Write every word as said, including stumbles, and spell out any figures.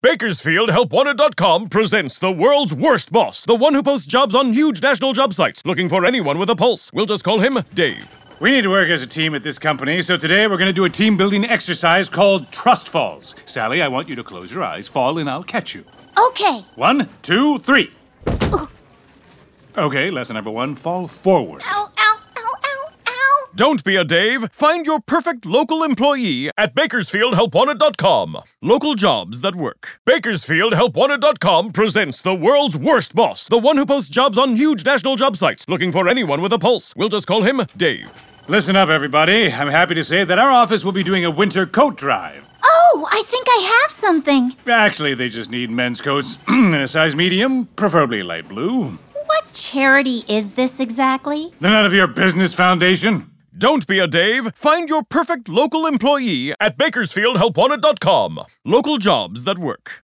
Bakersfield Help Wanted dot com presents the world's worst boss, the one who posts jobs on huge national job sites, looking for anyone with a pulse. We'll just call him Dave. We need to work as a team at this company, so today we're going to do a team-building exercise called Trust Falls. Sally, I want you to close your eyes, fall, and I'll catch you. Okay. One, two, three. Ooh. Okay, lesson number one, fall forward. Ow, ow, ow, ow, ow. Don't be a Dave. Find your perfect local employee at Bakersfield Help Wanted dot com. Local jobs that work. Bakersfield Help Wanted dot com presents the world's worst boss, the one who posts jobs on huge national job sites, looking for anyone with a pulse. We'll just call him Dave. Listen up, everybody. I'm happy to say that our office will be doing a winter coat drive. Oh, I think I have something. Actually, they just need men's coats in a size medium, preferably light blue. What charity is this exactly? They're none of your business, Foundation. Don't be a Dave. Find your perfect local employee at Bakersfield Help Wanted dot com. Local jobs that work.